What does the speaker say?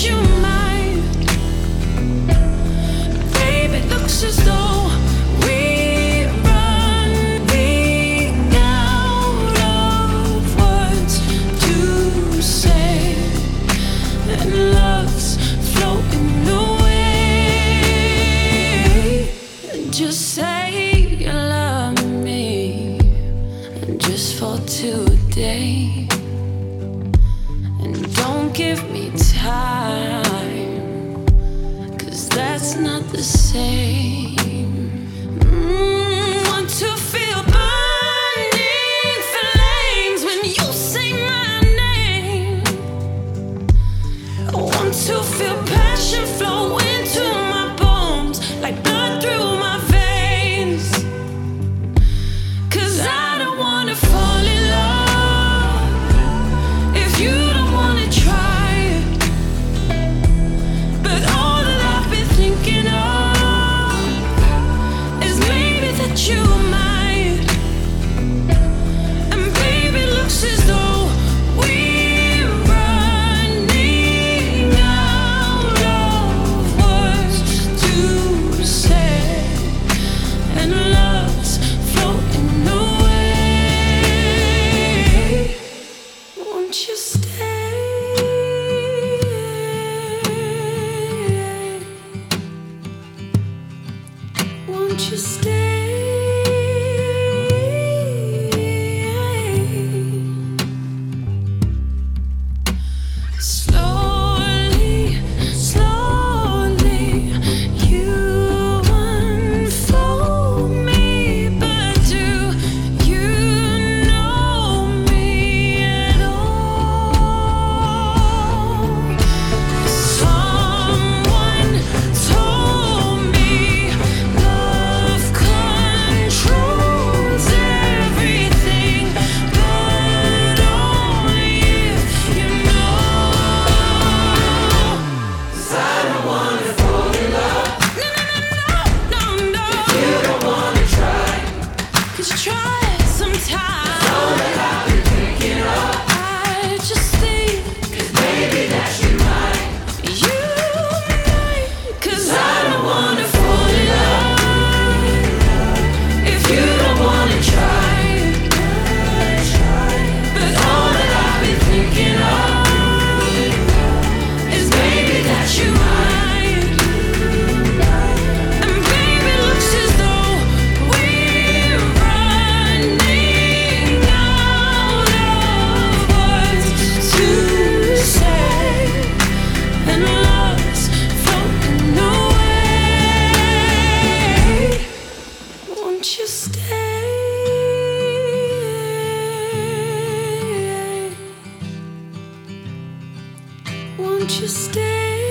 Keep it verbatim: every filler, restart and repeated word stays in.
you're mine. Baby, it looks as though we're running out of words to say, and love's floating away. Just say you love me, and just for today. And don't give me time, 'cause that's not the same. Mm, want to feel burning flames when you say my name. I want to feel passion flow into my bones, like blood through my veins. 'Cause I don't wanna fall in love if you don't wanna try it. But all that I've been thinking of is maybe that you might. And baby, it looks as though we're running out of words to say, and love's floating away. Won't you stay? Won't you stay? Slowly, slowly, you unfold me, but do you know me at all? Someone told me love controls everything, but only if you know. 'Cause I don't wanna fall in love. No, no, no, no, no, no. If you don't wanna try, 'cause try it sometime. All that I've been thinking of, I just think, 'cause maybe that you might. You might. 'Cause I don't wanna fall in love if you don't wanna try. But all that I've been thinking of is maybe that you might. And baby, it looks as though we're running out of words to say, and love's floating away. Won't you stay? Won't you stay?